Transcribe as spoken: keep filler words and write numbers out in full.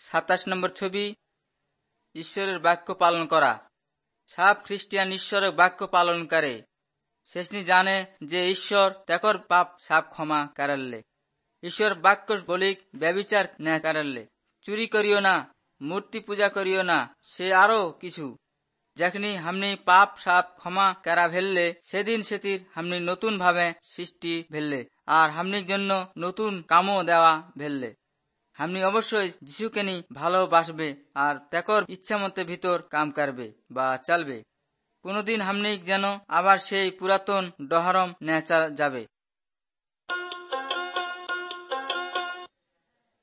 সাতাশ নম্বর ছবি, ঈশ্বরের বাক্য পালন করা। সব খ্রিস্টিয়ান ঈশ্বরের বাক্য পালন করে। শেষনি জানে যে ঈশ্বর তেকর পাপ সাপ ক্ষমা কারালে। ঈশ্বর বাক্য বলিক ব্যবিচার না কারালে, চুরি করিও না, মূর্তি পূজা করিও না, সে আরো কিছু। যখনি হামনি পাপ সাপ ক্ষমা করা ফেললে, সেদিন সেতির হামনি নতুন ভাবে সৃষ্টি ফেললে, আর হামনির জন্য নতুন কামও দেওয়া ফেললে। হামনি অবশ্যই যিশুকে নি ভালোবাসবে আর তেকর ইচ্ছা মতে ভিতর কাম করবে বা চলবে। কোনদিন হামনি যেন আবার সেই পুরাতন ডহরম নেচা যাবে।